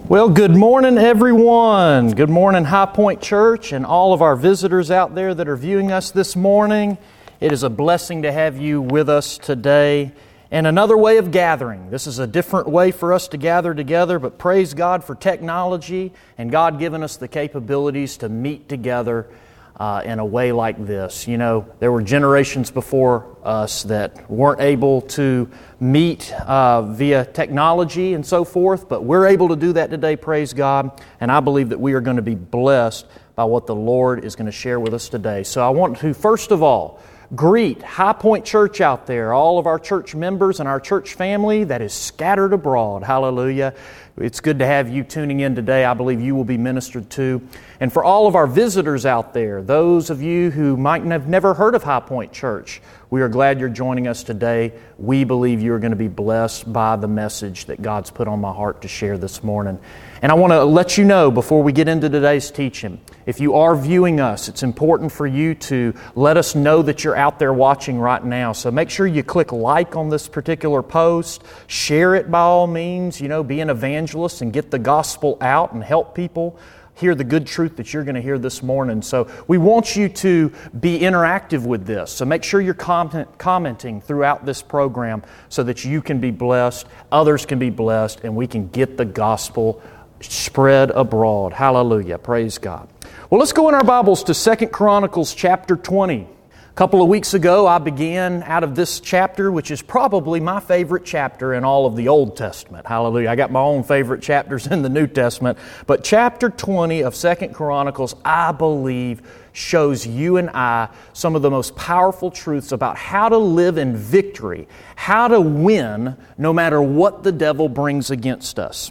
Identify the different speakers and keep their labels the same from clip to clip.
Speaker 1: Well, good morning, everyone. Good morning, High Point Church, and all of our visitors out there that are viewing us this morning. It is a blessing to have you with us today. And another way of gathering. This is a different way for us to gather together, but praise God for technology and God giving us the capabilities to meet together in a way like this. You know, there were generations before us that weren't able to meet via technology and so forth, but we're able to do that today, praise God, and I believe that we are going to be blessed by what the Lord is going to share with us today. So I want to, first of all, greet High Point Church out there, all of our church members and our church family that is scattered abroad. Hallelujah. It's good to have you tuning in today. I believe you will be ministered to. And for all of our visitors out there, those of you who might have never heard of High Point Church, we are glad you're joining us today. We believe you're going to be blessed by the message that God's put on my heart to share this morning. And I want to let you know before we get into today's teaching, if you are viewing us, it's important for you to let us know that you're out there watching right now. So make sure you click like on this particular post, share it by all means, be an evangelist and get the gospel out and help people hear the good truth that you're going to hear this morning. So we want you to be interactive with this. So make sure you're commenting throughout this program so that you can be blessed, others can be blessed, and we can get the gospel spread abroad. Hallelujah. Praise God. Well, let's go in our Bibles to 2 Chronicles chapter 20. A couple of weeks ago, I began out of this chapter, which is probably my favorite chapter in all of the Old Testament. Hallelujah. I got my own favorite chapters in the New Testament. But chapter 20 of 2 Chronicles, I believe, shows you and I some of the most powerful truths about how to live in victory, how to win no matter what the devil brings against us.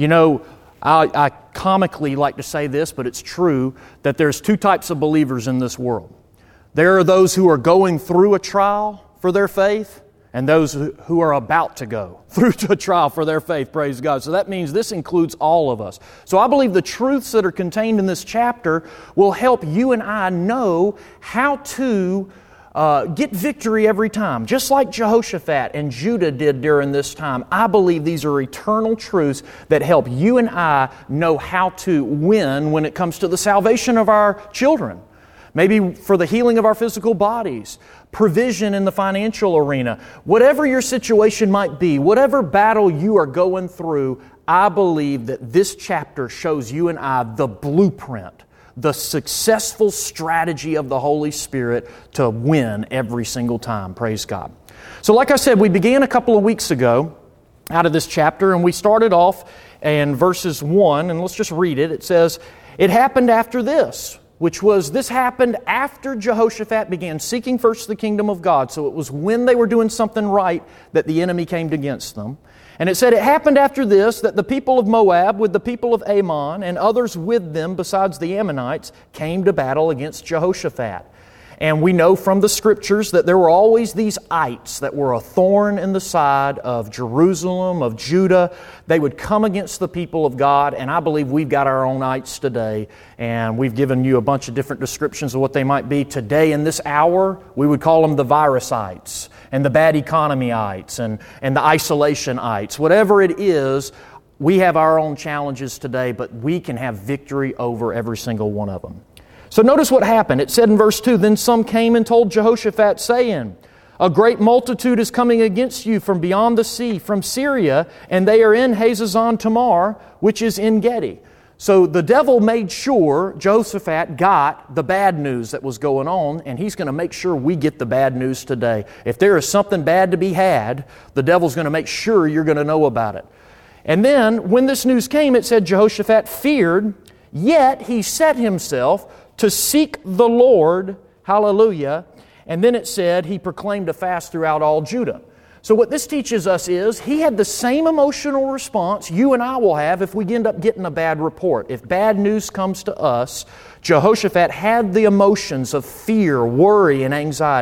Speaker 1: I comically like to say this, but it's true, that there's two types of believers in this world. There are those who are going through a trial for their faith, and those who are about to go through a trial for their faith, praise God. So that means this includes all of us. So I believe the truths that are contained in this chapter will help you and I know how to get victory every time. Just like Jehoshaphat and Judah did during this time, I believe these are eternal truths that help you and I know how to win when it comes to the salvation of our children. Maybe for the healing of our physical bodies, provision in the financial arena. Whatever your situation might be, whatever battle you are going through, I believe that this chapter shows you and I the blueprint, the successful strategy of the Holy Spirit to win every single time. Praise God. So like I said, we began a couple of weeks ago out of this chapter, and we started off in verses 1, and let's just read it. It says, "It happened after this," this happened after Jehoshaphat began seeking first the kingdom of God. So it was when they were doing something right that the enemy came against them. And it said, "It happened after this that the people of Moab with the people of Ammon and others with them besides the Ammonites came to battle against Jehoshaphat." And we know from the Scriptures that there were always these ites that were a thorn in the side of Jerusalem, of Judah. They would come against the people of God, and I believe we've got our own ites today, and we've given you a bunch of different descriptions of what they might be. Today, in this hour, we would call them the virus-ites, and the bad economy-ites, and the isolation-ites. Whatever it is, we have our own challenges today, but we can have victory over every single one of them. So notice what happened. It said in verse 2, "Then some came and told Jehoshaphat, saying, A great multitude is coming against you from beyond the sea, from Syria, and they are in Hazazon Tamar, which is En Gedi." So the devil made sure Jehoshaphat got the bad news that was going on, and he's going to make sure we get the bad news today. If there is something bad to be had, the devil's going to make sure you're going to know about it. And then, when this news came, it said Jehoshaphat feared, yet he set himself to seek the Lord, hallelujah, and then it said he proclaimed a fast throughout all Judah. So what this teaches us is he had the same emotional response you and I will have if we end up getting a bad report. If bad news comes to us, Jehoshaphat had the emotions of fear, worry, and anxiety,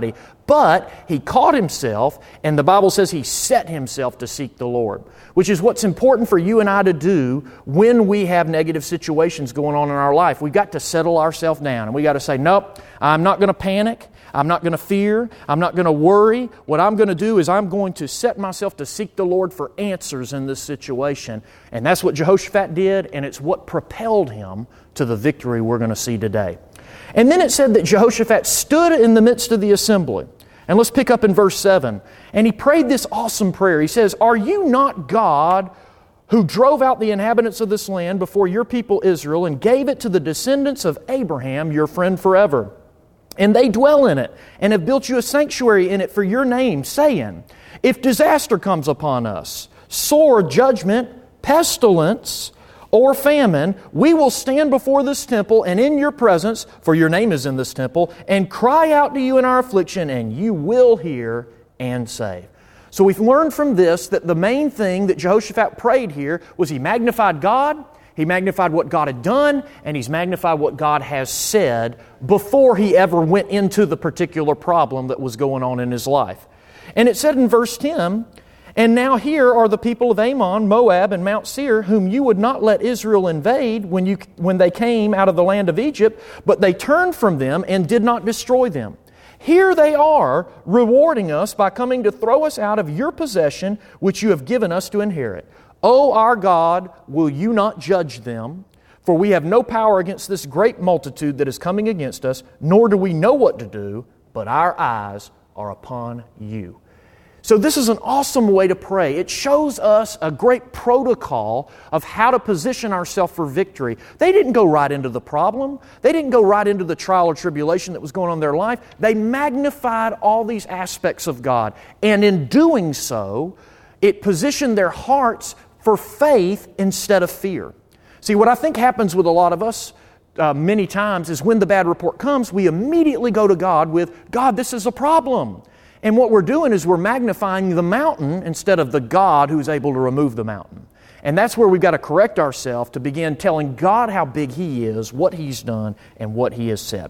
Speaker 1: But he caught himself, and the Bible says he set himself to seek the Lord, which is what's important for you and I to do when we have negative situations going on in our life. We've got to settle ourselves down, and we've got to say, nope, I'm not going to panic. I'm not going to fear. I'm not going to worry. What I'm going to do is I'm going to set myself to seek the Lord for answers in this situation. And that's what Jehoshaphat did, and it's what propelled him to the victory we're going to see today. And then it said that Jehoshaphat stood in the midst of the assembly. And let's pick up in verse 7. And he prayed this awesome prayer. He says, "Are you not God who drove out the inhabitants of this land before your people Israel and gave it to the descendants of Abraham, your friend forever? And they dwell in it and have built you a sanctuary in it for your name, saying, if disaster comes upon us, sword, judgment, pestilence, or famine, we will stand before this temple and in your presence, for your name is in this temple, and cry out to you in our affliction, and you will hear and save." So we've learned from this that the main thing that Jehoshaphat prayed here was he magnified God, he magnified what God had done, and he's magnified what God has said before he ever went into the particular problem that was going on in his life. And it said in verse 10, "And now here are the people of Ammon, Moab, and Mount Seir, whom you would not let Israel invade when they came out of the land of Egypt, but they turned from them and did not destroy them. Here they are, rewarding us by coming to throw us out of your possession, which you have given us to inherit. O our God, will you not judge them? For we have no power against this great multitude that is coming against us, nor do we know what to do, but our eyes are upon you." So this is an awesome way to pray. It shows us a great protocol of how to position ourselves for victory. They didn't go right into the problem. They didn't go right into the trial or tribulation that was going on in their life. They magnified all these aspects of God. And in doing so, it positioned their hearts for faith instead of fear. See, what I think happens with a lot of us many times is when the bad report comes, we immediately go to God with, "God, this is a problem." And what we're doing is we're magnifying the mountain instead of the God who's able to remove the mountain. And that's where we've got to correct ourselves to begin telling God how big He is, what He's done, and what He has said.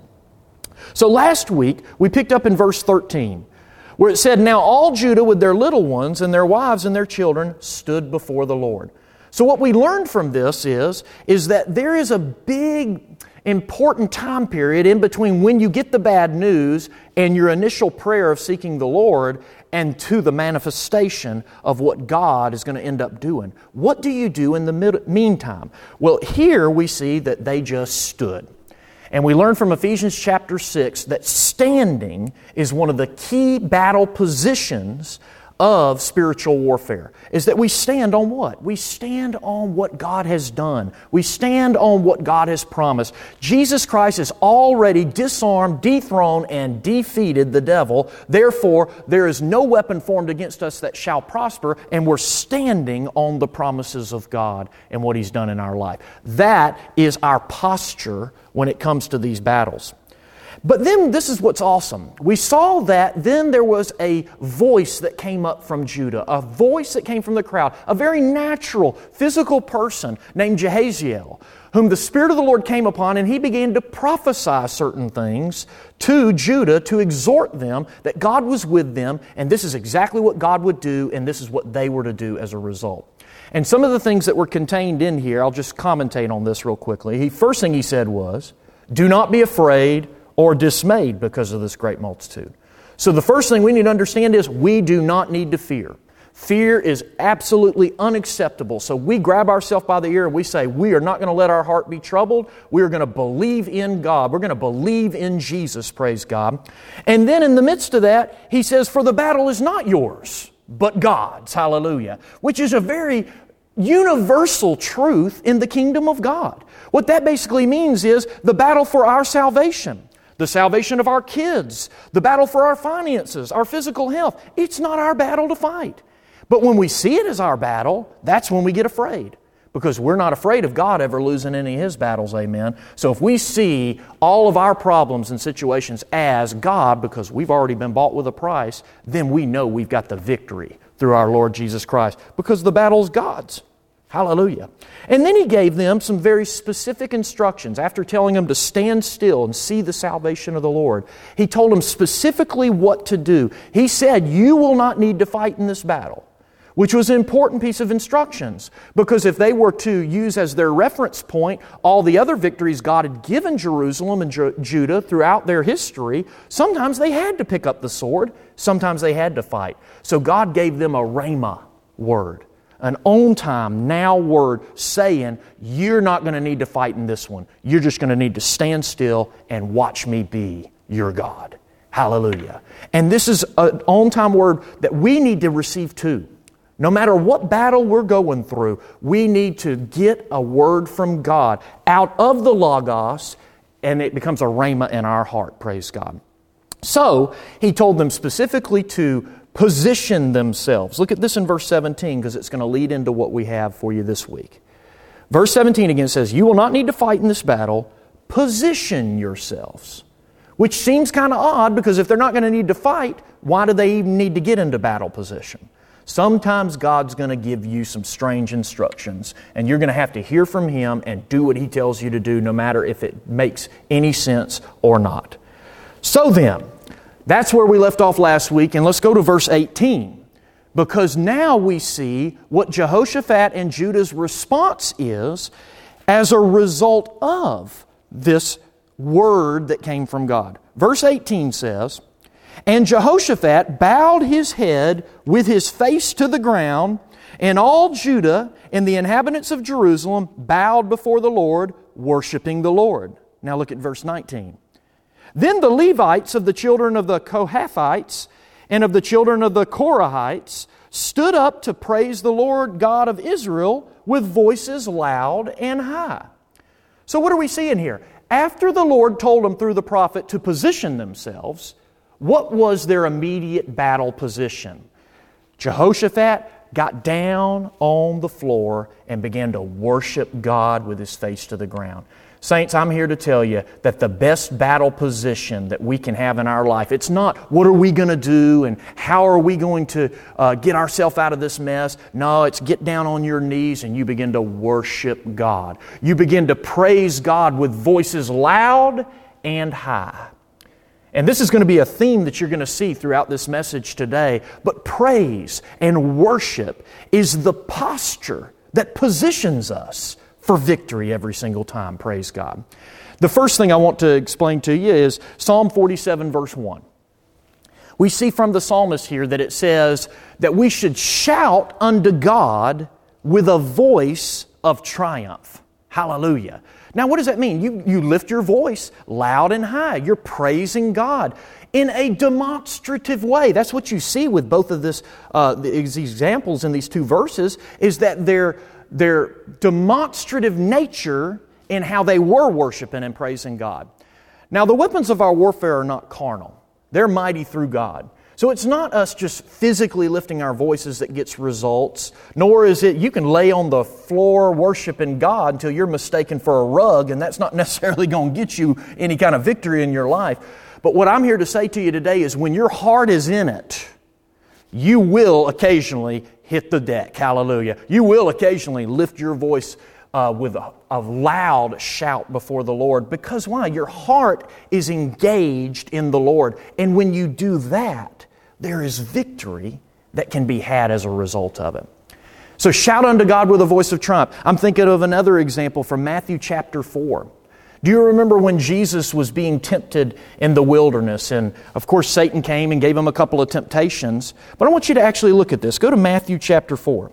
Speaker 1: So last week, we picked up in verse 13, where it said, "Now all Judah with their little ones and their wives and their children stood before the Lord." So what we learned from this is that there is a big, important time period in between when you get the bad news and your initial prayer of seeking the Lord and to the manifestation of what God is going to end up doing. What do you do in the meantime? Well, here we see that they just stood. And we learn from Ephesians chapter 6 that standing is one of the key battle positions of spiritual warfare, is that we stand on what? We stand on what God has done. We stand on what God has promised. Jesus Christ has already disarmed, dethroned, and defeated the devil. Therefore, there is no weapon formed against us that shall prosper, and we're standing on the promises of God and what He's done in our life. That is our posture when it comes to these battles. But then this is what's awesome. We saw that then there was a voice that came up from Judah, a voice that came from the crowd, a very natural, physical person named Jehaziel, whom the Spirit of the Lord came upon, and he began to prophesy certain things to Judah to exhort them that God was with them, and this is exactly what God would do, and this is what they were to do as a result. And some of the things that were contained in here, I'll just commentate on this real quickly. First thing he said was, "Do not be afraid or dismayed because of this great multitude." So the first thing we need to understand is we do not need to fear. Fear is absolutely unacceptable. So we grab ourselves by the ear and we say, we are not going to let our heart be troubled. We are going to believe in God. We're going to believe in Jesus, praise God. And then in the midst of that, he says, "For the battle is not yours, but God's." Hallelujah. Which is a very universal truth in the kingdom of God. What that basically means is the battle for our salvation, the salvation of our kids, the battle for our finances, our physical health. It's not our battle to fight. But when we see it as our battle, that's when we get afraid. Because we're not afraid of God ever losing any of His battles, amen. So if we see all of our problems and situations as God, because we've already been bought with a price, then we know we've got the victory through our Lord Jesus Christ. Because the battle's God's. Hallelujah. And then He gave them some very specific instructions. After telling them to stand still and see the salvation of the Lord, He told them specifically what to do. He said, you will not need to fight in this battle, which was an important piece of instructions, because if they were to use as their reference point all the other victories God had given Jerusalem and Judah throughout their history, sometimes they had to pick up the sword, sometimes they had to fight. So God gave them a rhema word, an on-time, now word saying, you're not going to need to fight in this one. You're just going to need to stand still and watch me be your God. Hallelujah. And this is an on-time word that we need to receive too. No matter what battle we're going through, we need to get a word from God out of the Logos, and it becomes a rhema in our heart, praise God. So, He told them specifically to position themselves. Look at this in verse 17, because it's going to lead into what we have for you this week. Verse 17 again says, you will not need to fight in this battle. Position yourselves. Which seems kind of odd, because if they're not going to need to fight, why do they even need to get into battle position? Sometimes God's going to give you some strange instructions, and you're going to have to hear from Him and do what He tells you to do, no matter if it makes any sense or not. So then, that's where we left off last week, and let's go to verse 18. Because now we see what Jehoshaphat and Judah's response is as a result of this word that came from God. Verse 18 says, and Jehoshaphat bowed his head with his face to the ground, and all Judah and the inhabitants of Jerusalem bowed before the Lord, worshiping the Lord. Now look at verse 19. Then the Levites of the children of the Kohathites and of the children of the Korahites stood up to praise the Lord God of Israel with voices loud and high. So what are we seeing here? After the Lord told them through the prophet to position themselves, what was their immediate battle position? Jehoshaphat got down on the floor and began to worship God with his face to the ground. Saints, I'm here to tell you that the best battle position that we can have in our life, it's not what are we going to do and how are we going to get ourselves out of this mess. No, it's get down on your knees and you begin to worship God. You begin to praise God with voices loud and high. And this is going to be a theme that you're going to see throughout this message today. But praise and worship is the posture that positions us for victory every single time. Praise God. The first thing I want to explain to you is Psalm 47 verse 1. We see from the psalmist here that it says that we should shout unto God with a voice of triumph. Hallelujah. Now, what does that mean? You lift your voice loud and high. You're praising God in a demonstrative way. That's what you see with both of these examples in these two verses, is that their demonstrative nature in how they were worshiping and praising God. Now, the weapons of our warfare are not carnal. They're mighty through God. So it's not us just physically lifting our voices that gets results, nor is it you can lay on the floor worshiping God until you're mistaken for a rug, and that's not necessarily going to get you any kind of victory in your life. But what I'm here to say to you today is when your heart is in it, you will occasionally hit the deck. Hallelujah. You will occasionally lift your voice with a loud shout before the Lord. Because why? Your heart is engaged in the Lord. And when you do that, there is victory that can be had as a result of it. So shout unto God with a voice of triumph. I'm thinking of another example from Matthew chapter 4. Do you remember when Jesus was being tempted in the wilderness? And of course Satan came and gave him a couple of temptations. But I want you to actually look at this. Go to Matthew chapter 4.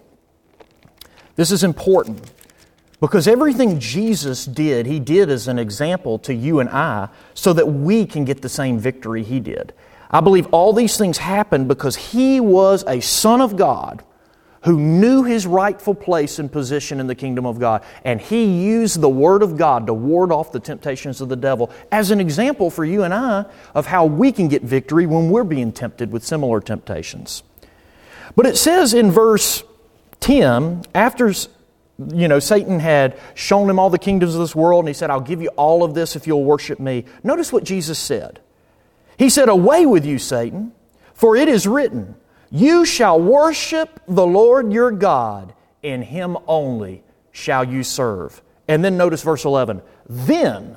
Speaker 1: This is important. Because everything Jesus did, He did as an example to you and I so that we can get the same victory He did. I believe all these things happened because He was a Son of God who knew His rightful place and position in the kingdom of God. And He used the Word of God to ward off the temptations of the devil as an example for you and I of how we can get victory when we're being tempted with similar temptations. But it says in verse 10, after Satan had shown him all the kingdoms of this world, and he said, I'll give you all of this if you'll worship me. Notice what Jesus said. He said, away with you, Satan, for it is written, you shall worship the Lord your God, in Him only shall you serve. And then notice verse 11. Then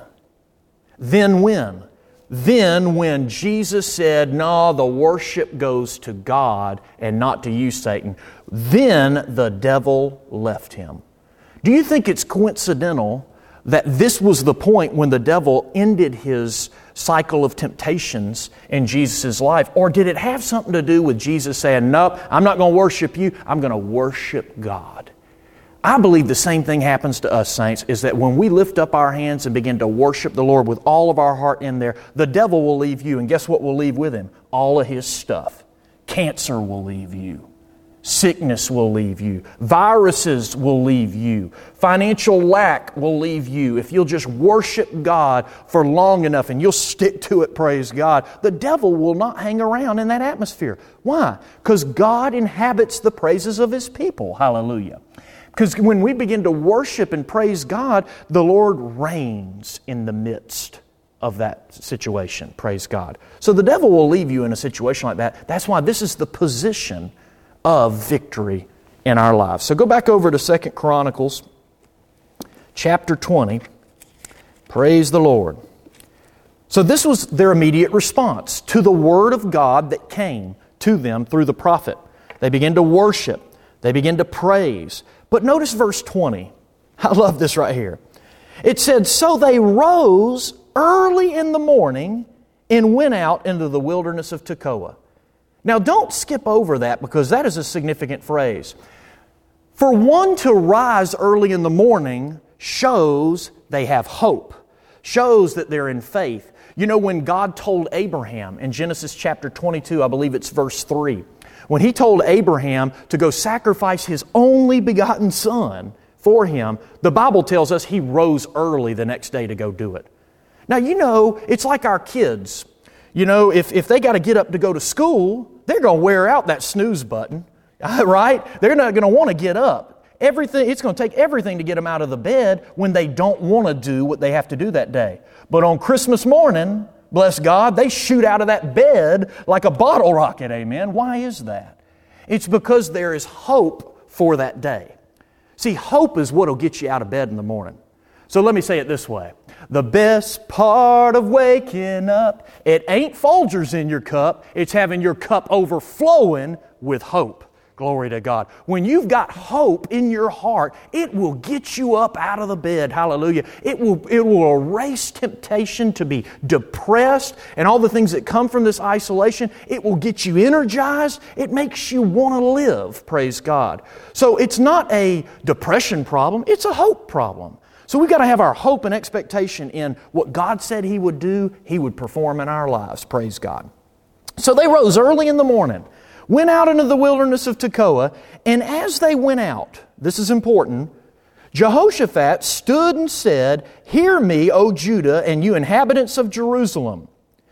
Speaker 1: when? Then when Jesus said, no, the worship goes to God and not to you, Satan, then the devil left him. Do you think it's coincidental that this was the point when the devil ended his cycle of temptations in Jesus' life? Or did it have something to do with Jesus saying, nope, I'm not going to worship you, I'm going to worship God? I believe the same thing happens to us, saints, is that when we lift up our hands and begin to worship the Lord with all of our heart in there, the devil will leave you, and guess what will leave with him? All of his stuff. Cancer will leave you. Sickness will leave you. Viruses will leave you. Financial lack will leave you. If you'll just worship God for long enough and you'll stick to it, praise God, the devil will not hang around in that atmosphere. Why? Because God inhabits the praises of His people. Hallelujah. Because when we begin to worship and praise God, the Lord reigns in the midst of that situation. Praise God. So the devil will leave you in a situation like that. That's why this is the position of victory in our lives. So go back over to 2 Chronicles chapter 20. Praise the Lord. So this was their immediate response to the Word of God that came to them through the prophet. They began to worship. They began to praise. But notice verse 20. I love this right here. It said, so they rose early in the morning and went out into the wilderness of Tekoa. Now don't skip over that because that is a significant phrase. For one to rise early in the morning shows they have hope, shows that they're in faith. You know, when God told Abraham in Genesis chapter 22, I believe it's verse 3, when He told Abraham to go sacrifice his only begotten son for him, the Bible tells us he rose early the next day to go do it. Now, you know, it's like our kids. You know, if they got to get up to go to school, they're going to wear out that snooze button, right? They're not going to want to get up. It's going to take everything to get them out of the bed when they don't want to do what they have to do that day. But on Christmas morning, bless God, they shoot out of that bed like a bottle rocket, amen. Why is that? It's because there is hope for that day. See, hope is what will get you out of bed in the morning. So let me say it this way. The best part of waking up, it ain't Folgers in your cup, it's having your cup overflowing with hope. Glory to God. When you've got hope in your heart, it will get you up out of the bed. Hallelujah. It will erase temptation to be depressed and all the things that come from this isolation. It will get you energized. It makes you want to live. Praise God. So it's not a depression problem. It's a hope problem. So we've got to have our hope and expectation in what God said He would do, He would perform in our lives. Praise God. So they rose early in the morning, went out into the wilderness of Tekoa, and as they went out, this is important, Jehoshaphat stood and said, hear me, O Judah, and you inhabitants of Jerusalem.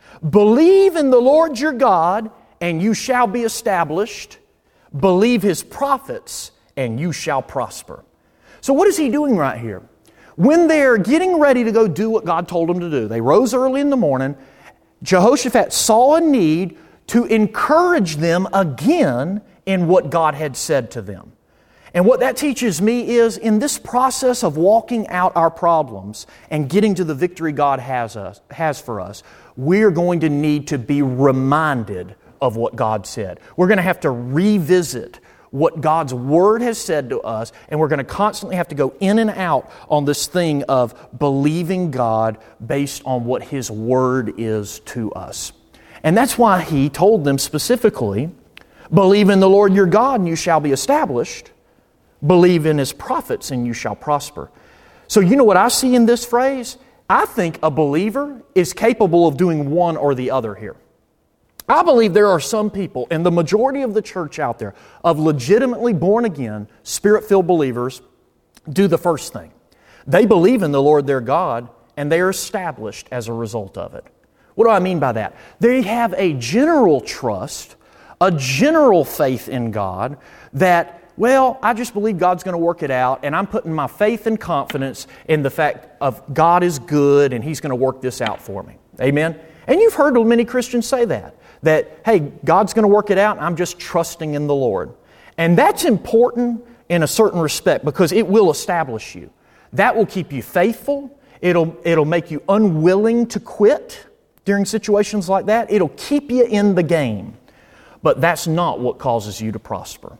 Speaker 1: Believe in the Lord your God, and you shall be established. Believe His prophets, and you shall prosper. So what is he doing right here? When they're getting ready to go do what God told them to do, they rose early in the morning, Jehoshaphat saw a need to encourage them again in what God had said to them. And what that teaches me is in this process of walking out our problems and getting to the victory God has for us, we're going to need to be reminded of what God said. We're going to have to revisit what God's Word has said to us, and we're going to constantly have to go in and out on this thing of believing God based on what His Word is to us. And that's why He told them specifically, believe in the Lord your God and you shall be established. Believe in His prophets and you shall prosper. So you know what I see in this phrase? I think a believer is capable of doing one or the other here. I believe there are some people in the majority of the church out there of legitimately born again, Spirit-filled believers do the first thing. They believe in the Lord their God and they are established as a result of it. What do I mean by that? They have a general trust, a general faith in God that, well, I just believe God's going to work it out and I'm putting my faith and confidence in the fact of God is good and He's going to work this out for me. Amen? And you've heard many Christians say that, hey, God's going to work it out and I'm just trusting in the Lord. And that's important in a certain respect because it will establish you. That will keep you faithful. It'll make you unwilling to quit during situations like that. It'll keep you in the game. But that's not what causes you to prosper.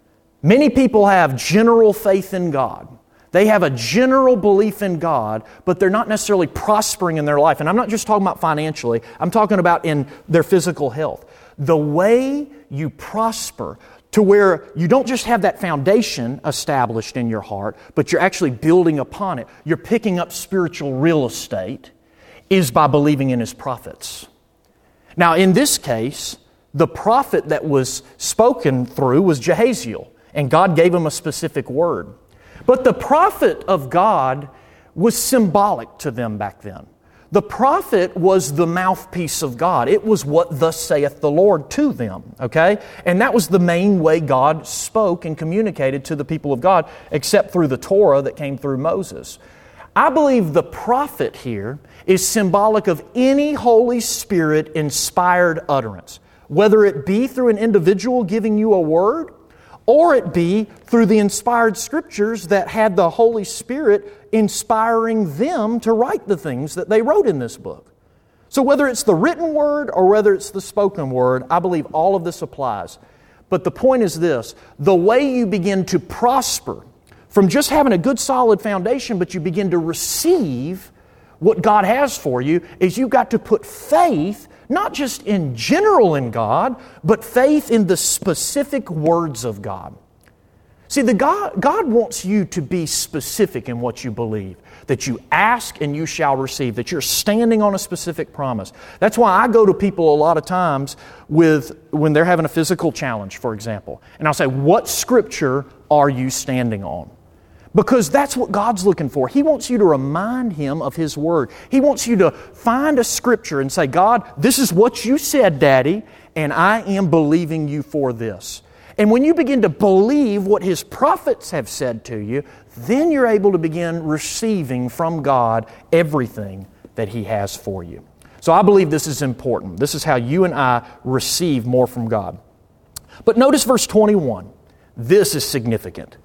Speaker 1: Many people have general faith in God. They have a general belief in God, but they're not necessarily prospering in their life. And I'm not just talking about financially. I'm talking about in their physical health. The way you prosper to where you don't just have that foundation established in your heart, but you're actually building upon it. You're picking up spiritual real estate is by believing in His prophets. Now, in this case, the prophet that was spoken through was Jehaziel, and God gave him a specific word. But the prophet of God was symbolic to them back then. The prophet was the mouthpiece of God. It was what thus saith the Lord to them, okay? And that was the main way God spoke and communicated to the people of God, except through the Torah that came through Moses. I believe the prophet here is symbolic of any Holy Spirit inspired utterance, whether it be through an individual giving you a word, or it be through the inspired Scriptures that had the Holy Spirit inspiring them to write the things that they wrote in this book. So whether it's the written word or whether it's the spoken word, I believe all of this applies. But the point is this: the way you begin to prosper from just having a good solid foundation, but you begin to receive what God has for you, is you've got to put faith not just in general in God, but faith in the specific words of God. See, God wants you to be specific in what you believe, that you ask and you shall receive, that you're standing on a specific promise. That's why I go to people a lot of times when they're having a physical challenge, for example, and I'll say, what Scripture are you standing on? Because that's what God's looking for. He wants you to remind Him of His Word. He wants you to find a Scripture and say, God, this is what you said, Daddy, and I am believing you for this. And when you begin to believe what His prophets have said to you, then you're able to begin receiving from God everything that He has for you. So I believe this is important. This is how you and I receive more from God. But notice verse 21. This is significant.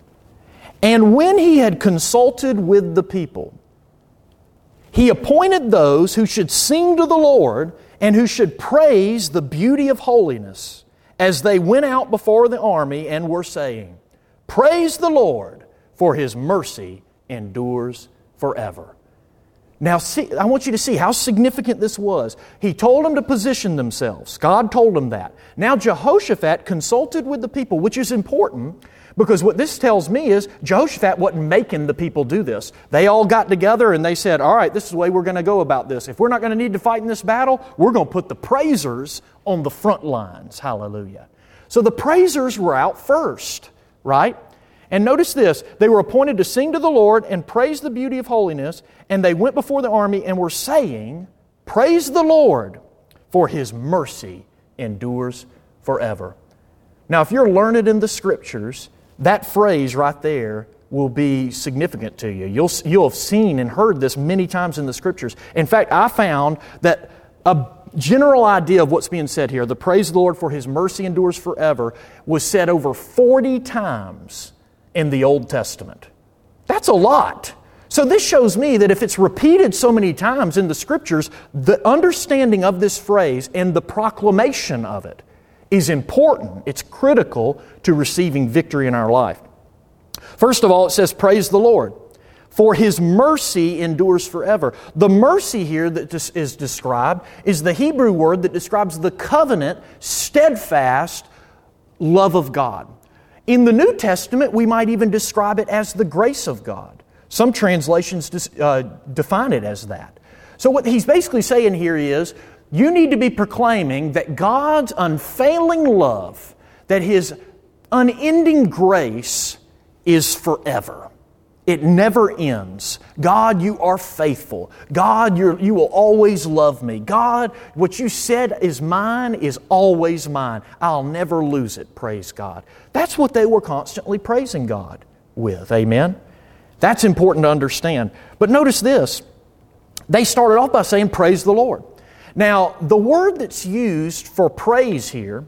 Speaker 1: And when He had consulted with the people, He appointed those who should sing to the Lord and who should praise the beauty of holiness as they went out before the army and were saying, Praise the Lord, for His mercy endures forever. Now, see, I want you to see how significant this was. He told them to position themselves. God told them that. Now Jehoshaphat consulted with the people, which is important, because what this tells me is Jehoshaphat wasn't making the people do this. They all got together and they said, all right, this is the way we're going to go about this. If we're not going to need to fight in this battle, we're going to put the praisers on the front lines. Hallelujah. So the praisers were out first, right? And notice this, they were appointed to sing to the Lord and praise the beauty of holiness, and they went before the army and were saying, Praise the Lord, for His mercy endures forever. Now, if you're learned in the Scriptures, that phrase right there will be significant to you. You'll have seen and heard this many times in the Scriptures. In fact, I found that a general idea of what's being said here, the praise the Lord for His mercy endures forever, was said over 40 times in the Old Testament. That's a lot. So this shows me that if it's repeated so many times in the Scriptures, the understanding of this phrase and the proclamation of it is important. It's critical to receiving victory in our life. First of all, it says, Praise the Lord, for His mercy endures forever. The mercy here that is described is the Hebrew word that describes the covenant, steadfast love of God. In the New Testament, we might even describe it as the grace of God. Some translations define it as that. So what he's basically saying here is, you need to be proclaiming that God's unfailing love, that His unending grace is forever. It never ends. God, you are faithful. God, you will always love me. God, what you said is mine is always mine. I'll never lose it. Praise God. That's what they were constantly praising God with. Amen? That's important to understand. But notice this. They started off by saying, Praise the Lord. Now, the word that's used for praise here,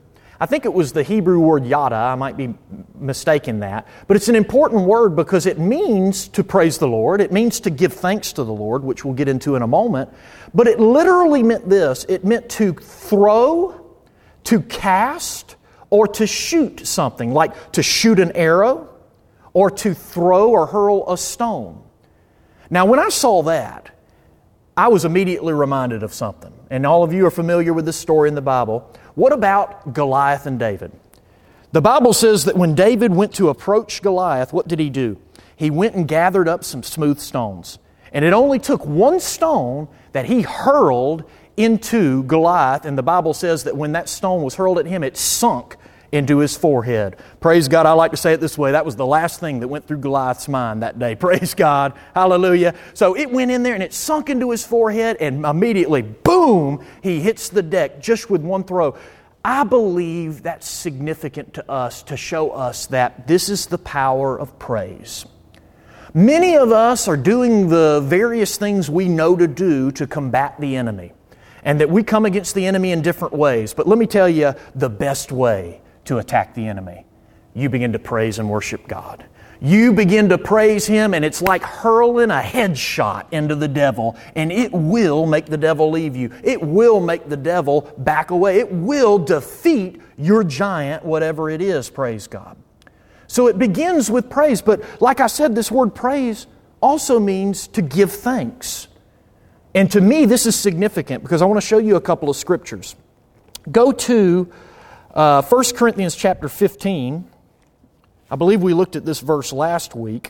Speaker 1: I think it was the Hebrew word yada. I might be mistaking that. But it's an important word because it means to praise the Lord. It means to give thanks to the Lord, which we'll get into in a moment. But it literally meant this. It meant to throw, to cast, or to shoot something, like to shoot an arrow or to throw or hurl a stone. Now, when I saw that, I was immediately reminded of something. And all of you are familiar with this story in the Bible. What about Goliath and David? The Bible says that when David went to approach Goliath, what did he do? He went and gathered up some smooth stones. And it only took one stone that he hurled into Goliath. And the Bible says that when that stone was hurled at him, it sunk into his forehead. Praise God. I like to say it this way. That was the last thing that went through Goliath's mind that day. Praise God. Hallelujah. So it went in there and it sunk into his forehead, and immediately, boom, he hits the deck just with one throw. I believe that's significant to us to show us that this is the power of praise. Many of us are doing the various things we know to do to combat the enemy, and that we come against the enemy in different ways. But let me tell you the best way to attack the enemy. You begin to praise and worship God. You begin to praise Him, and it's like hurling a headshot into the devil, and it will make the devil leave you. It will make the devil back away. It will defeat your giant, whatever it is, praise God. So it begins with praise, but like I said, this word praise also means to give thanks. And to me, this is significant because I want to show you a couple of scriptures. Go to 1 Corinthians chapter 15. I believe we looked at this verse last week.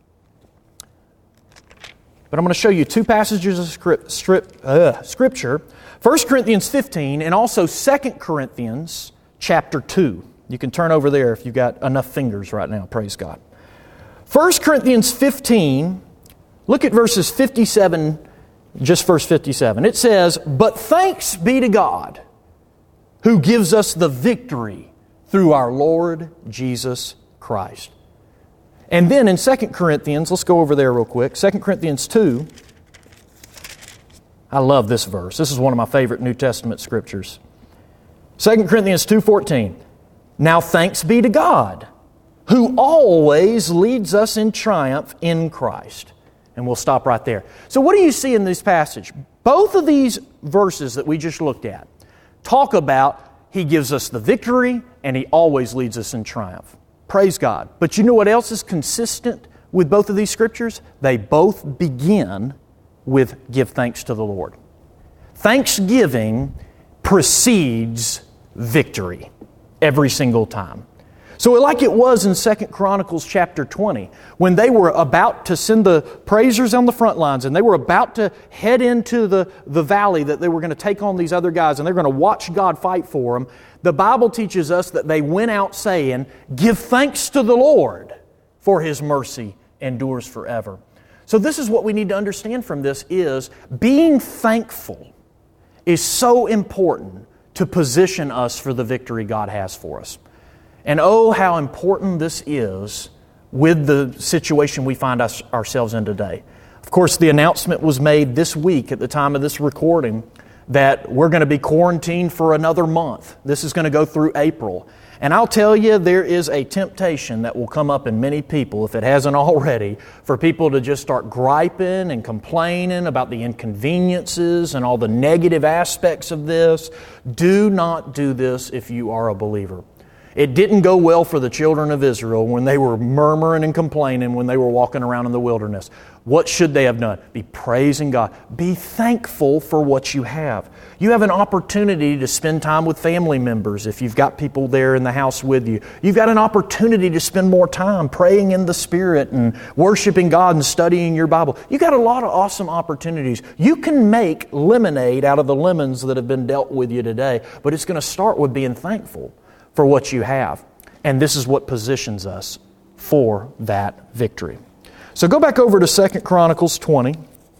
Speaker 1: But I'm going to show you two passages of Scripture. 1 Corinthians 15 and also 2 Corinthians chapter 2. You can turn over there if you've got enough fingers right now. Praise God. 1 Corinthians 15, look at verses 57, just verse 57. It says, "But thanks be to God, who gives us the victory through our Lord Jesus Christ." And then in 2 Corinthians, let's go over there real quick. 2 Corinthians 2. I love this verse. This is one of my favorite New Testament scriptures. 2 Corinthians 2:14. "Now thanks be to God, who always leads us in triumph in Christ." And we'll stop right there. So what do you see in this passage? Both of these verses that we just looked at talk about He gives us the victory and He always leads us in triumph. Praise God. But you know what else is consistent with both of these scriptures? They both begin with give thanks to the Lord. Thanksgiving precedes victory every single time. So like it was in 2 Chronicles chapter 20, when they were about to send the praisers on the front lines and they were about to head into the valley that they were going to take on these other guys and they're going to watch God fight for them, the Bible teaches us that they went out saying, "Give thanks to the Lord, for His mercy endures forever." So this is what we need to understand from this is being thankful is so important to position us for the victory God has for us. And oh, how important this is with the situation we find ourselves in today. Of course, the announcement was made this week at the time of this recording that we're going to be quarantined for another month. This is going to go through April. And I'll tell you, there is a temptation that will come up in many people, if it hasn't already, for people to just start griping and complaining about the inconveniences and all the negative aspects of this. Do not do this if you are a believer. It didn't go well for the children of Israel when they were murmuring and complaining when they were walking around in the wilderness. What should they have done? Be praising God. Be thankful for what you have. You have an opportunity to spend time with family members if you've got people there in the house with you. You've got an opportunity to spend more time praying in the Spirit and worshiping God and studying your Bible. You've got a lot of awesome opportunities. You can make lemonade out of the lemons that have been dealt with you today, but it's going to start with being thankful for what you have. And this is what positions us for that victory. So go back over to 2 Chronicles 20.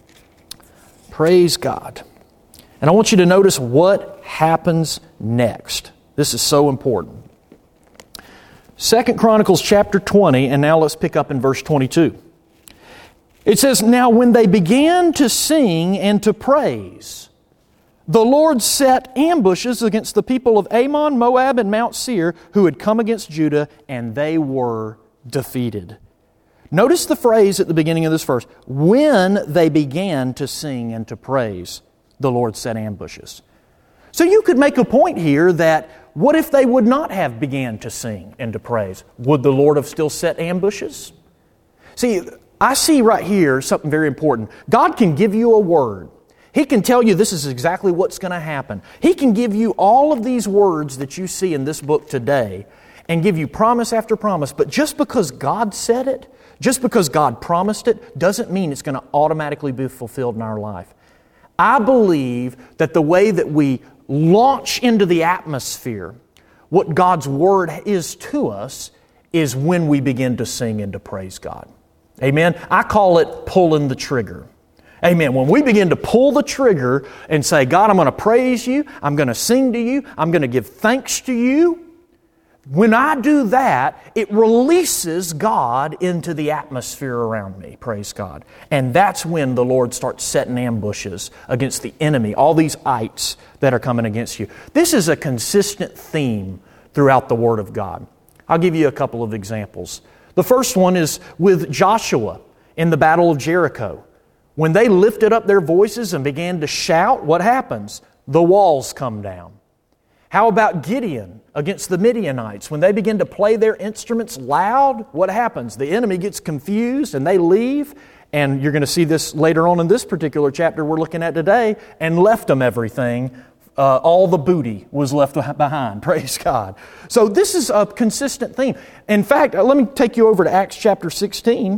Speaker 1: Praise God. And I want you to notice what happens next. This is so important. 2 Chronicles chapter 20, and now let's pick up in verse 22. It says, "Now when they began to sing and to praise, The Lord set ambushes against the people of Ammon, Moab, and Mount Seir who had come against Judah, and they were defeated. Notice the phrase at the beginning of this verse. When they began to sing and to praise, the Lord set ambushes. So you could make a point here that what if they would not have began to sing and to praise? Would the Lord have still set ambushes? See, I see right here something very important. God can give you a word. He can tell you this is exactly what's going to happen. He can give you all of these words that you see in this book today and give you promise after promise. But just because God said it, just because God promised it, doesn't mean it's going to automatically be fulfilled in our life. I believe that the way that we launch into the atmosphere what God's Word is to us is when we begin to sing and to praise God. Amen? I call it pulling the trigger. Amen. When we begin to pull the trigger and say, God, I'm going to praise You, I'm going to sing to You, I'm going to give thanks to You, when I do that, it releases God into the atmosphere around me. Praise God. And that's when the Lord starts setting ambushes against the enemy, all these ites that are coming against you. This is a consistent theme throughout the Word of God. I'll give you a couple of examples. The first one is with Joshua in the Battle of Jericho. When they lifted up their voices and began to shout, what happens? The walls come down. How about Gideon against the Midianites? When they begin to play their instruments loud, what happens? The enemy gets confused and they leave. And you're going to see this later on in this particular chapter we're looking at today. And left them everything. All the booty was left behind. Praise God. So this is a consistent theme. In fact, let me take you over to Acts chapter 16.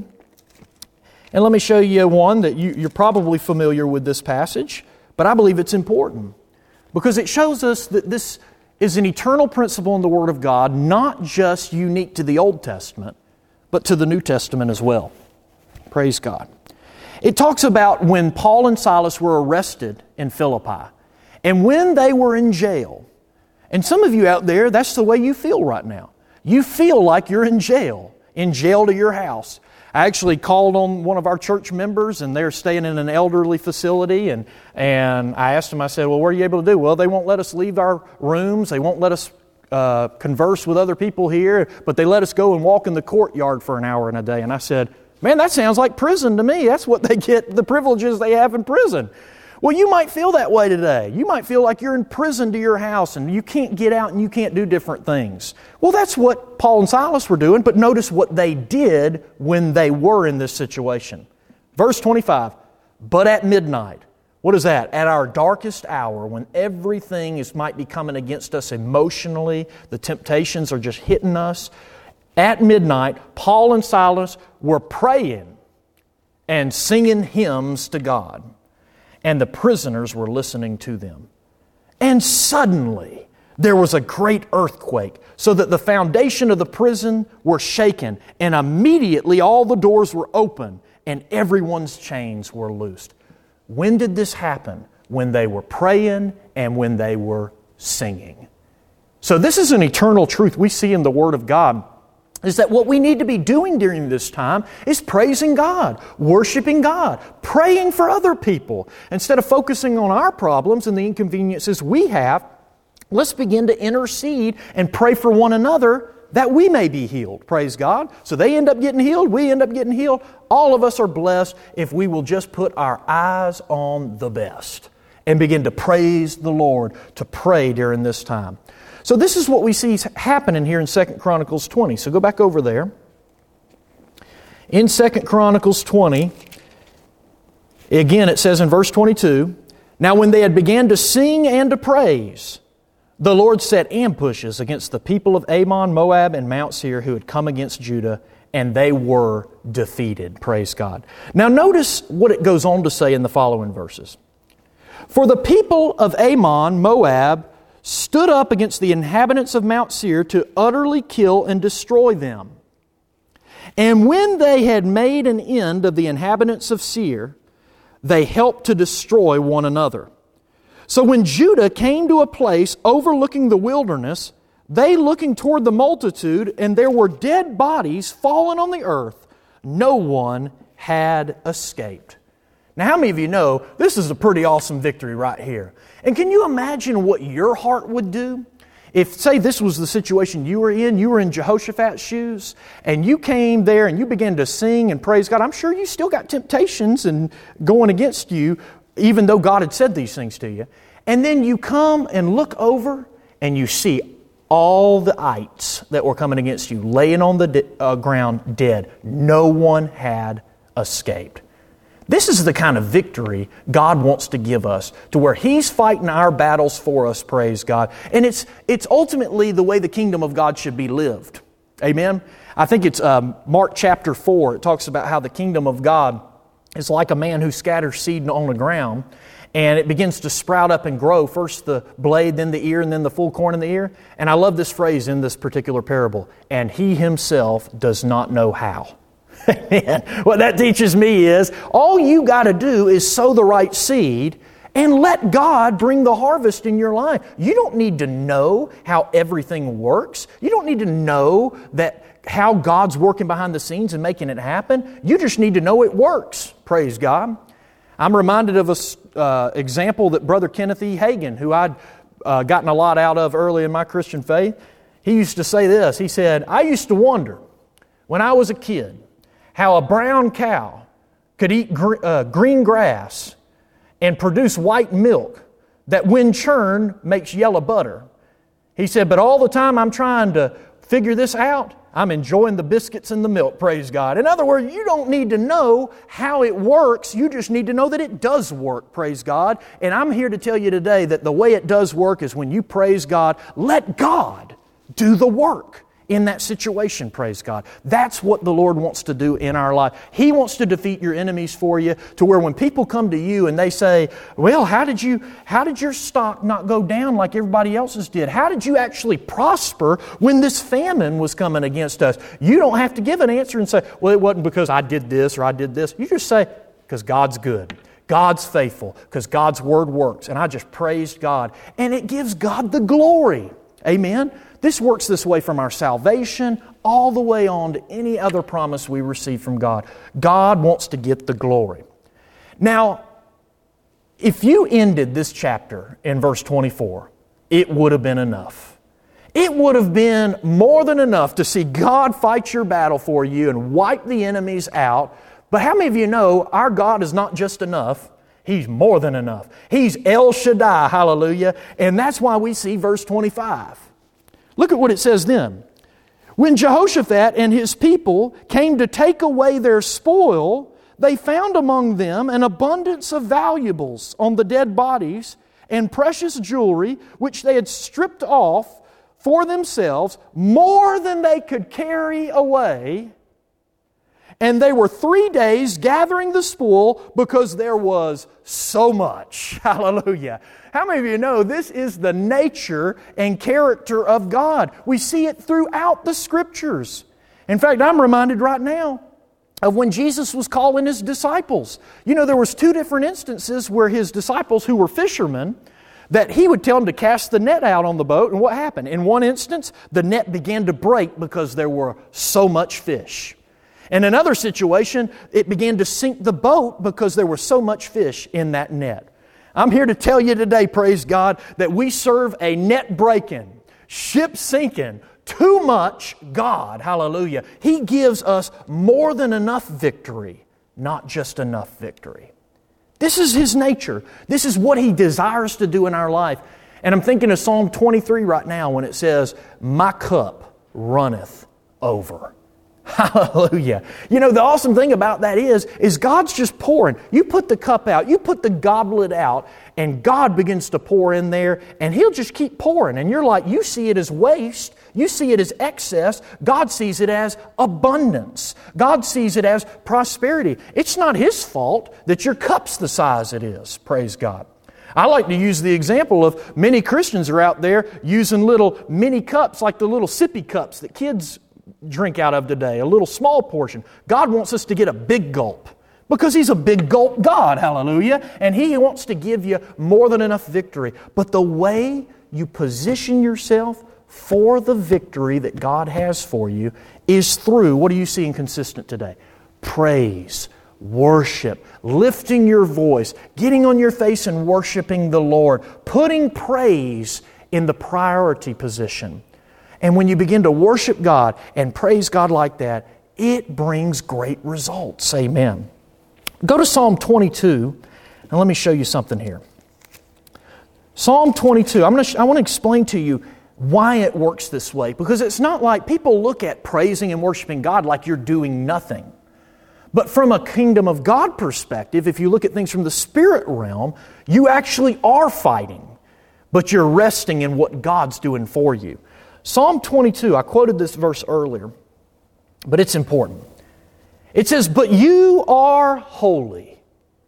Speaker 1: And let me show you one that you're probably familiar with this passage. But I believe it's important. Because it shows us that this is an eternal principle in the Word of God, not just unique to the Old Testament, but to the New Testament as well. Praise God. It talks about when Paul and Silas were arrested in Philippi, and when they were in jail. And some of you out there, that's the way you feel right now. You feel like you're in jail to your house. I actually called on one of our church members, and they're staying in an elderly facility, and I asked them, I said, well, what are you able to do? Well, they won't let us leave our rooms. They won't let us converse with other people here, but they let us go and walk in the courtyard for an hour in a day. And I said, man, that sounds like prison to me. That's what they get, the privileges they have in prison. Well, you might feel that way today. You might feel like you're in prison to your house and you can't get out and you can't do different things. Well, that's what Paul and Silas were doing, but notice what they did when they were in this situation. Verse 25, but at midnight. What is that? At our darkest hour, when everything might be coming against us emotionally, the temptations are just hitting us. At midnight, Paul and Silas were praying and singing hymns to God. And the prisoners were listening to them. And suddenly, there was a great earthquake, so that the foundation of the prison were shaken, and immediately all the doors were open, and everyone's chains were loosed. When did this happen? When they were praying and when they were singing. So this is an eternal truth we see in the Word of God, is that what we need to be doing during this time is praising God, worshiping God, praying for other people. Instead of focusing on our problems and the inconveniences we have, let's begin to intercede and pray for one another that we may be healed. Praise God. So they end up getting healed, we end up getting healed. All of us are blessed if we will just put our eyes on the best and begin to praise the Lord, to pray during this time. So this is what we see happening here in 2 Chronicles 20. So go back over there. In 2 Chronicles 20, again it says in verse 22, now when they had began to sing and to praise, the Lord set ambushes against the people of Ammon, Moab, and Mount Seir who had come against Judah, and they were defeated. Praise God. Now notice what it goes on to say in the following verses. For the people of Ammon, Moab, stood up against the inhabitants of Mount Seir to utterly kill and destroy them. And when they had made an end of the inhabitants of Seir, they helped to destroy one another. So when Judah came to a place overlooking the wilderness, they looking toward the multitude, and there were dead bodies fallen on the earth, no one had escaped. Now, how many of you know this is a pretty awesome victory right here? And can you imagine what your heart would do? If, say, this was the situation you were in Jehoshaphat's shoes, and you came there and you began to sing and praise God, I'm sure you still got temptations and going against you, even though God had said these things to you. And then you come and look over and you see all the ites that were coming against you laying on the ground dead. No one had escaped. This is the kind of victory God wants to give us, to where He's fighting our battles for us, praise God. And it's ultimately the way the kingdom of God should be lived. Amen? I think it's Mark chapter 4. It talks about how the kingdom of God is like a man who scatters seed on the ground, and it begins to sprout up and grow. First the blade, then the ear, and then the full corn in the ear. And I love this phrase in this particular parable. And he himself does not know how. Amen. What that teaches me is, all you got to do is sow the right seed and let God bring the harvest in your life. You don't need to know how everything works. You don't need to know how God's working behind the scenes and making it happen. You just need to know it works. Praise God. I'm reminded of an example that Brother Kenneth E. Hagin, who I'd gotten a lot out of early in my Christian faith, he used to say this. He said, I used to wonder, when I was a kid, how a brown cow could eat green grass and produce white milk that when churned makes yellow butter. He said, but all the time I'm trying to figure this out, I'm enjoying the biscuits and the milk, praise God. In other words, you don't need to know how it works. You just need to know that it does work, praise God. And I'm here to tell you today that the way it does work is when you praise God, let God do the work in that situation, praise God. That's what the Lord wants to do in our life. He wants to defeat your enemies for you, to where when people come to you and they say, well, how did your stock not go down like everybody else's did? How did you actually prosper when this famine was coming against us? You don't have to give an answer and say, well, it wasn't because I did this or I did this. You just say, because God's good. God's faithful, because God's Word works. And I just praised God. And it gives God the glory. Amen? This works this way from our salvation all the way on to any other promise we receive from God. God wants to get the glory. Now, if you ended this chapter in verse 24, it would have been enough. It would have been more than enough to see God fight your battle for you and wipe the enemies out. But how many of you know our God is not just enough? He's more than enough. He's El Shaddai, hallelujah. And that's why we see verse 25. Look at what it says then. When Jehoshaphat and his people came to take away their spoil, they found among them an abundance of valuables on the dead bodies and precious jewelry, which they had stripped off for themselves, more than they could carry away. And they were 3 days gathering the spoil because there was so much. Hallelujah. How many of you know this is the nature and character of God? We see it throughout the Scriptures. In fact, I'm reminded right now of when Jesus was calling His disciples. You know, there was 2 different instances where His disciples, who were fishermen, that He would tell them to cast the net out on the boat. And what happened? In one instance, the net began to break because there were so much fish. In another situation, it began to sink the boat because there was so much fish in that net. I'm here to tell you today, praise God, that we serve a net-breaking, ship-sinking, too much God. Hallelujah. He gives us more than enough victory, not just enough victory. This is His nature. This is what He desires to do in our life. And I'm thinking of Psalm 23 right now when it says, my cup runneth over. Hallelujah. You know, the awesome thing about that is God's just pouring. You put the cup out, you put the goblet out, and God begins to pour in there, and He'll just keep pouring. And you're like, you see it as waste, you see it as excess. God sees it as abundance. God sees it as prosperity. It's not His fault that your cup's the size it is. Praise God. I like to use the example of many Christians are out there using little mini cups, like the little sippy cups that kids drink out of today, a little small portion. God wants us to get a big gulp because He's a big gulp God, hallelujah, and He wants to give you more than enough victory. But the way you position yourself for the victory that God has for you is through, what are you seeing consistent today? Praise, worship, lifting your voice, getting on your face and worshiping the Lord, putting praise in the priority position. And when you begin to worship God and praise God like that, it brings great results. Amen. Go to Psalm 22, and let me show you something here. Psalm 22, I want to explain to you why it works this way, because it's not like people look at praising and worshiping God like you're doing nothing. But from a kingdom of God perspective, if you look at things from the spirit realm, you actually are fighting, but you're resting in what God's doing for you. Psalm 22, I quoted this verse earlier, but it's important. It says, "But you are holy,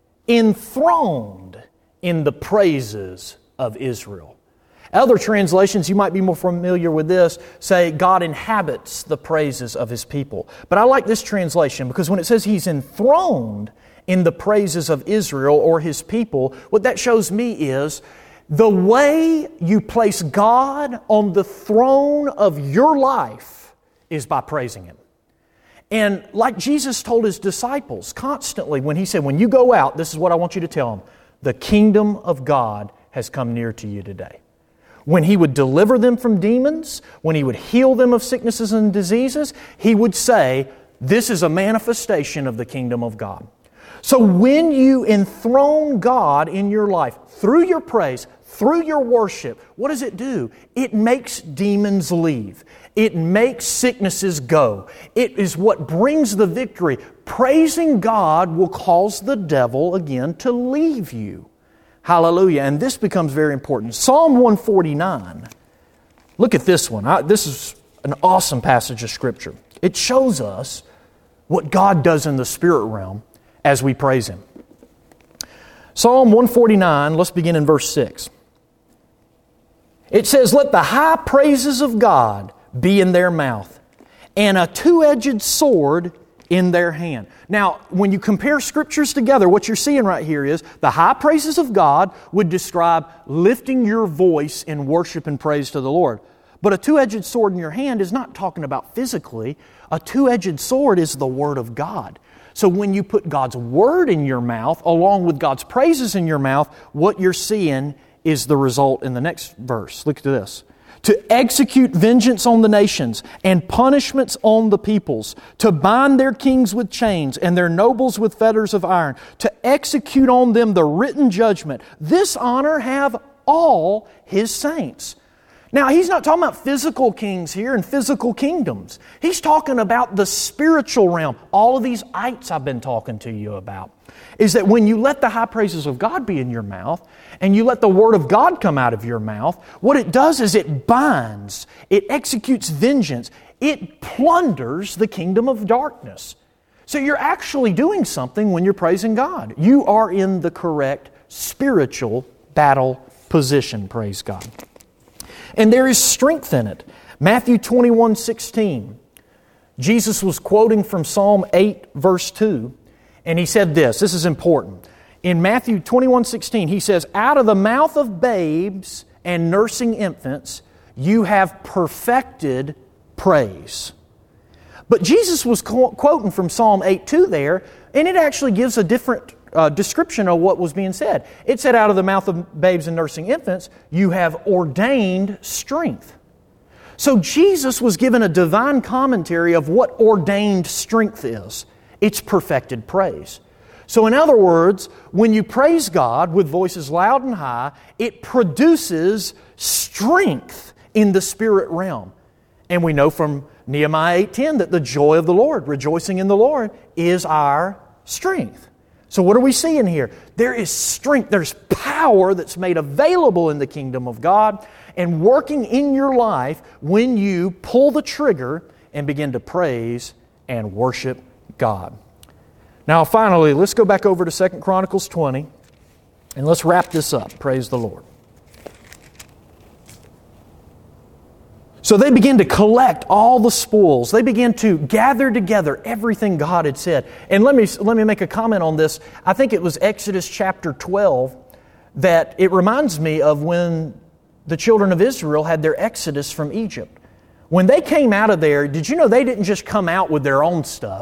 Speaker 1: enthroned in the praises of Israel." Other translations, you might be more familiar with this, say God inhabits the praises of His people. But I like this translation because when it says He's enthroned in the praises of Israel or His people, what that shows me is the way you place God on the throne of your life is by praising Him. And like Jesus told His disciples constantly when He said, when you go out, this is what I want you to tell them, the kingdom of God has come near to you today. When He would deliver them from demons, when He would heal them of sicknesses and diseases, He would say, this is a manifestation of the kingdom of God. So when you enthrone God in your life through your praise, through your worship, what does it do? It makes demons leave. It makes sicknesses go. It is what brings the victory. Praising God will cause the devil again to leave you. Hallelujah. And this becomes very important. Psalm 149. Look at this one. This is an awesome passage of Scripture. It shows us what God does in the spirit realm as we praise Him. Psalm 149, let's begin in verse 6. It says, "Let the high praises of God be in their mouth, and a two-edged sword in their hand." Now, when you compare Scriptures together, what you're seeing right here is the high praises of God would describe lifting your voice in worship and praise to the Lord. But a two-edged sword in your hand is not talking about physically. A two-edged sword is the Word of God. So when you put God's Word in your mouth, along with God's praises in your mouth, what you're seeing is the result in the next verse. Look at this. "To execute vengeance on the nations and punishments on the peoples, to bind their kings with chains and their nobles with fetters of iron, to execute on them the written judgment. This honor have all His saints." Now, He's not talking about physical kings here and physical kingdoms. He's talking about the spiritual realm. All of these ites I've been talking to you about is that when you let the high praises of God be in your mouth and you let the Word of God come out of your mouth, what it does is it binds, it executes vengeance, it plunders the kingdom of darkness. So you're actually doing something when you're praising God. You are in the correct spiritual battle position, praise God. And there is strength in it. Matthew 21:16. Jesus was quoting from Psalm 8, verse 2, and He said this. This is important. In Matthew 21:16, He says, "Out of the mouth of babes and nursing infants, you have perfected praise." But Jesus was quoting from Psalm 8:2 there, and it actually gives a different description of what was being said. It said, "Out of the mouth of babes and nursing infants, you have ordained strength." So Jesus was given a divine commentary of what ordained strength is. It's perfected praise. So in other words, when you praise God with voices loud and high, it produces strength in the spirit realm. And we know from Nehemiah 8:10 that the joy of the Lord, rejoicing in the Lord, is our strength. So what are we seeing here? There is strength, there's power that's made available in the kingdom of God and working in your life when you pull the trigger and begin to praise and worship God. Now finally, let's go back over to 2 Chronicles 20 and let's wrap this up. Praise the Lord. So they began to collect all the spoils. They began to gather together everything God had said. And let me make a comment on this. I think it was Exodus chapter 12 that it reminds me of when the children of Israel had their exodus from Egypt. When they came out of there, did you know they didn't just come out with their own stuff?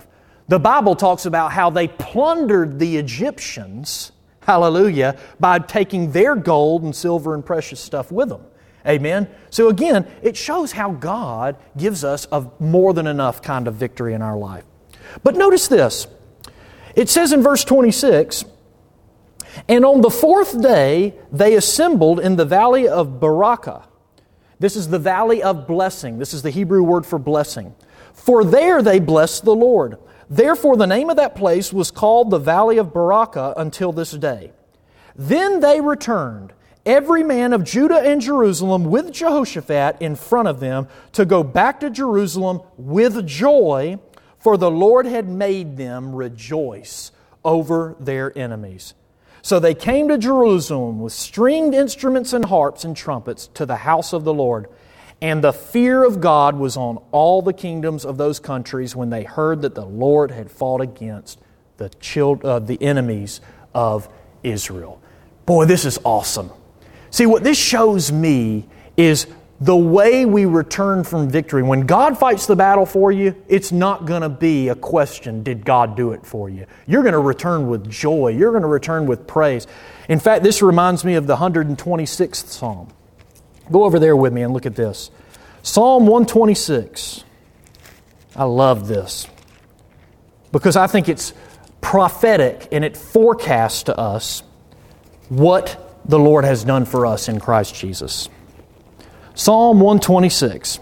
Speaker 1: The Bible talks about how they plundered the Egyptians, hallelujah, by taking their gold and silver and precious stuff with them. Amen? So again, it shows how God gives us a more than enough kind of victory in our life. But notice this. It says in verse 26, "And on the fourth day they assembled in the valley of Barakah." This is the valley of blessing. This is the Hebrew word for blessing. "For there they blessed the Lord. Therefore the name of that place was called the Valley of Barakah until this day. Then they returned, every man of Judah and Jerusalem with Jehoshaphat in front of them, to go back to Jerusalem with joy, for the Lord had made them rejoice over their enemies. So they came to Jerusalem with stringed instruments and harps and trumpets to the house of the Lord. And the fear of God was on all the kingdoms of those countries when they heard that the Lord had fought against the enemies of Israel." Boy, this is awesome. See, what this shows me is the way we return from victory. When God fights the battle for you, it's not going to be a question, did God do it for you? You're going to return with joy. You're going to return with praise. In fact, this reminds me of the 126th Psalm. Go over there with me and look at this. Psalm 126. I love this because I think it's prophetic and it forecasts to us what the Lord has done for us in Christ Jesus. Psalm 126.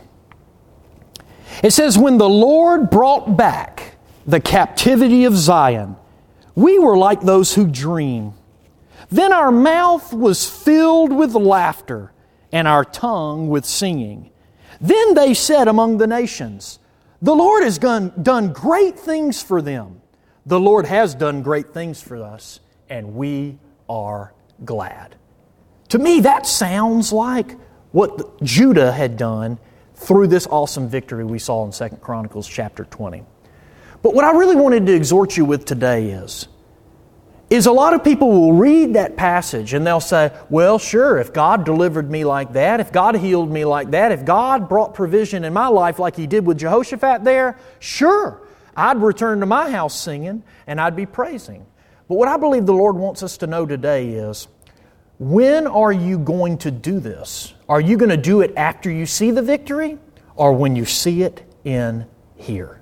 Speaker 1: It says, "When the Lord brought back the captivity of Zion, we were like those who dream. Then our mouth was filled with laughter, and our tongue with singing. Then they said among the nations, the Lord has done great things for them." The Lord has done great things for us, and we are glad. To me, that sounds like what Judah had done through this awesome victory we saw in 2 Chronicles chapter 20. But what I really wanted to exhort you with today is a lot of people will read that passage and they'll say, well, sure, if God delivered me like that, if God healed me like that, if God brought provision in my life like He did with Jehoshaphat there, sure, I'd return to my house singing and I'd be praising. But what I believe the Lord wants us to know today is, when are you going to do this? Are you going to do it after you see the victory or when you see it in here?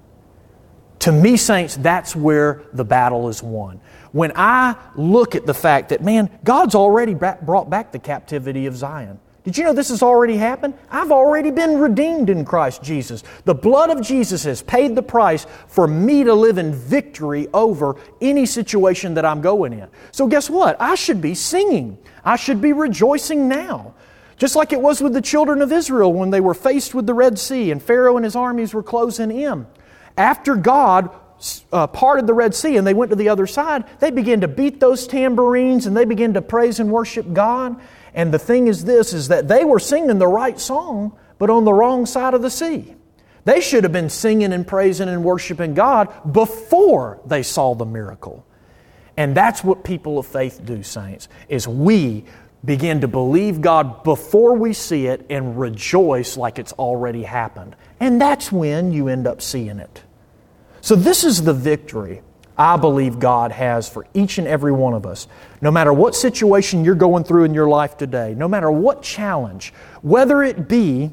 Speaker 1: To me, saints, that's where the battle is won. When I look at the fact that, man, God's already brought back the captivity of Zion. Did you know this has already happened? I've already been redeemed in Christ Jesus. The blood of Jesus has paid the price for me to live in victory over any situation that I'm going in. So guess what? I should be singing. I should be rejoicing now. Just like it was with the children of Israel when they were faced with the Red Sea and Pharaoh and his armies were closing in. After God parted the Red Sea and they went to the other side, they began to beat those tambourines and they began to praise and worship God. And the thing is this, is that they were singing the right song, but on the wrong side of the sea. They should have been singing and praising and worshiping God before they saw the miracle. And that's what people of faith do, saints, is we begin to believe God before we see it and rejoice like it's already happened. And that's when you end up seeing it. So this is the victory I believe God has for each and every one of us. No matter what situation you're going through in your life today, no matter what challenge, whether it be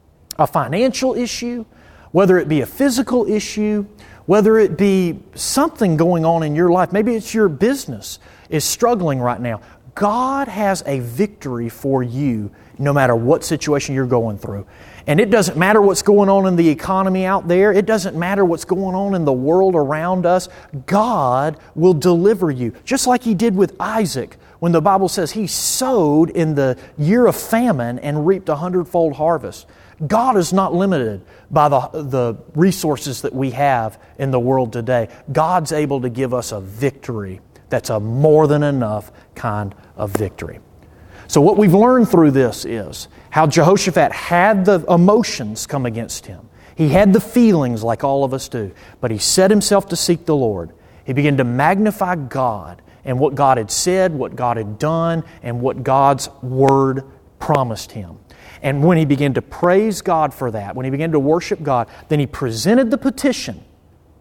Speaker 1: a financial issue, whether it be a physical issue, whether it be something going on in your life, maybe it's your business is struggling right now, God has a victory for you no matter what situation you're going through. And it doesn't matter what's going on in the economy out there. It doesn't matter what's going on in the world around us. God will deliver you. Just like He did with Isaac when the Bible says he sowed in the year of famine and reaped 100-fold harvest. God is not limited by the resources that we have in the world today. God's able to give us a victory that's a more than enough kind of victory. So what we've learned through this is how Jehoshaphat had the emotions come against him. He had the feelings like all of us do, but he set himself to seek the Lord. He began to magnify God and what God had said, what God had done, and what God's Word promised him. And when he began to praise God for that, when he began to worship God, then he presented the petition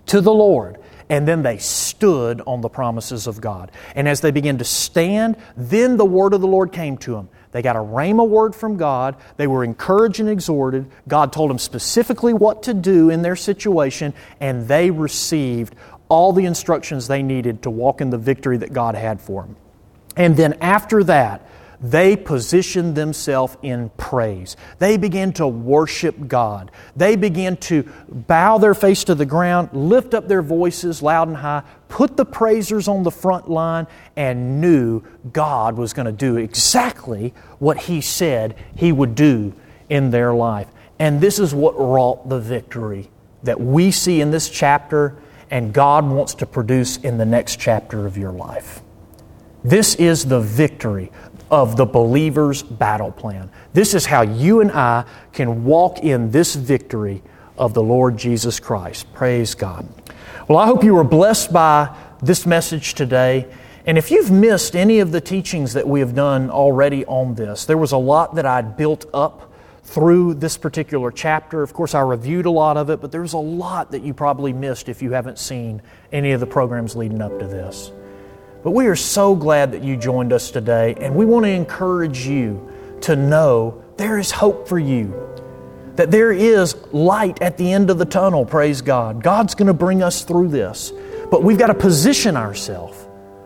Speaker 1: to the Lord. And then they stood on the promises of God. And as they began to stand, then the word of the Lord came to them. They got a rhema word from God. They were encouraged and exhorted. God told them specifically what to do in their situation, and they received all the instructions they needed to walk in the victory that God had for them. And then after that, they positioned themselves in praise. They began to worship God. They began to bow their face to the ground, lift up their voices loud and high, put the praisers on the front line, and knew God was going to do exactly what He said He would do in their life. And this is what wrought the victory that we see in this chapter, and God wants to produce in the next chapter of your life. This is the victory of the believer's battle plan. This is how you and I can walk in this victory of the Lord Jesus Christ. Praise God. Well, I hope you were blessed by this message today. And if you've missed any of the teachings that we have done already on this, there was a lot that I'd built up through this particular chapter. Of course, I reviewed a lot of it, but there's a lot that you probably missed if you haven't seen any of the programs leading up to this. But we are so glad that you joined us today, and we want to encourage you to know there is hope for you, that there is light at the end of the tunnel, praise God. God's going to bring us through this, but we've got to position ourselves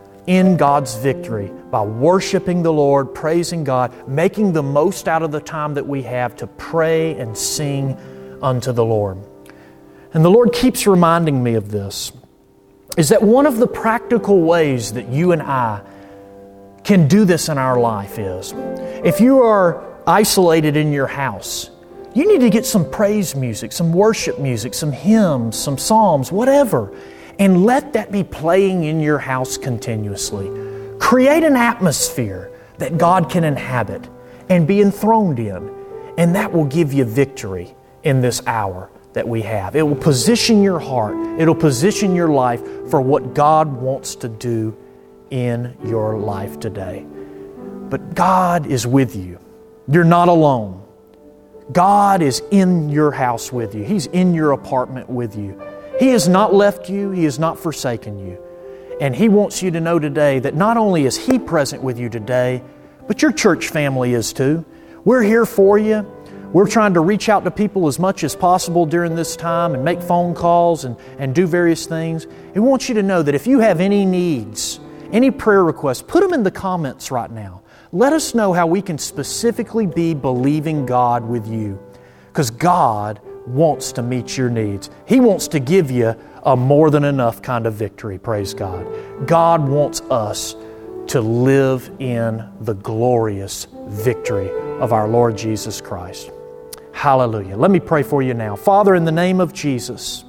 Speaker 1: in God's victory by worshiping the Lord, praising God, making the most out of the time that we have to pray and sing unto the Lord. And the Lord keeps reminding me of this, is that one of the practical ways that you and I can do this in our life is, if you are isolated in your house, you need to get some praise music, some worship music, some hymns, some psalms, whatever, and let that be playing in your house continuously. Create an atmosphere that God can inhabit and be enthroned in, and that will give you victory in this hour that we have. It will position your heart. It'll position your life for what God wants to do in your life today. But God is with you. You're not alone. God is in your house with you. He's in your apartment with you. He has not left you. He has not forsaken you. And He wants you to know today that not only is He present with you today, but your church family is too. We're here for you. We're trying to reach out to people as much as possible during this time and make phone calls and do various things. We want you to know that if you have any needs, any prayer requests, put them in the comments right now. Let us know how we can specifically be believing God with you, because God wants to meet your needs. He wants to give you a more than enough kind of victory, praise God. God wants us to live in the glorious victory of our Lord Jesus Christ. Hallelujah. Let me pray for you now. Father, in the name of Jesus,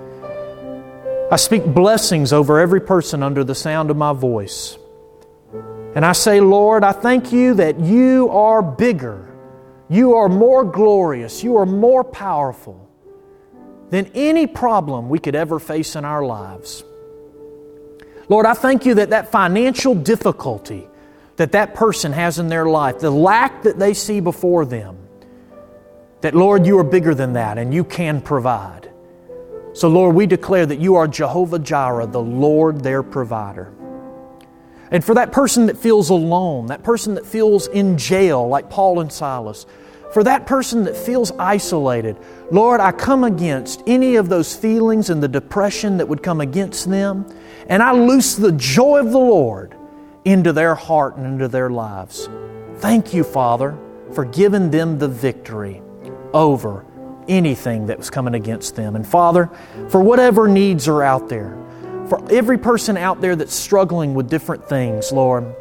Speaker 1: I speak blessings over every person under the sound of my voice. And I say, Lord, I thank You that You are bigger. You are more glorious. You are more powerful than any problem we could ever face in our lives. Lord, I thank You that that financial difficulty that person has in their life, the lack that they see before them, that, Lord, You are bigger than that and You can provide. So, Lord, we declare that You are Jehovah Jireh, the Lord, their provider. And for that person that feels alone, that person that feels in jail like Paul and Silas, for that person that feels isolated, Lord, I come against any of those feelings and the depression that would come against them, and I loose the joy of the Lord into their heart and into their lives. Thank You, Father, for giving them the victory over anything that was coming against them. And Father, for whatever needs are out there, for every person out there that's struggling with different things, Lord,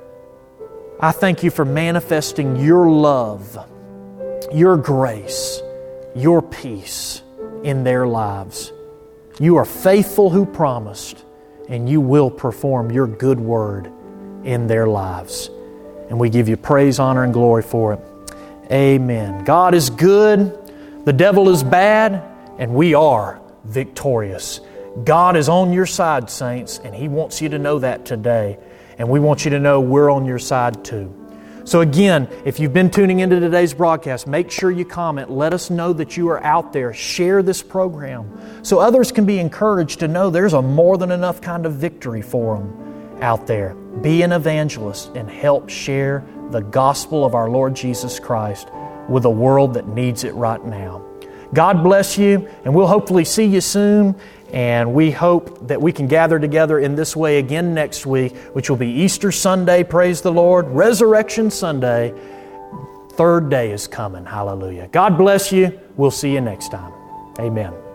Speaker 1: I thank You for manifesting Your love, Your grace, Your peace in their lives. You are faithful who promised, and You will perform Your good word in their lives. And we give You praise, honor, and glory for it. Amen. God is good, the devil is bad, and we are victorious. God is on your side, saints, and He wants you to know that today. And we want you to know we're on your side too. So again, if you've been tuning into today's broadcast, make sure you comment. Let us know that you are out there. Share this program so others can be encouraged to know there's a more than enough kind of victory for them out there. Be an evangelist and help share the gospel of our Lord Jesus Christ with a world that needs it right now. God bless you, and we'll hopefully see you soon. And we hope that we can gather together in this way again next week, which will be Easter Sunday, praise the Lord, Resurrection Sunday. Third day is coming, hallelujah. God bless you. We'll see you next time. Amen.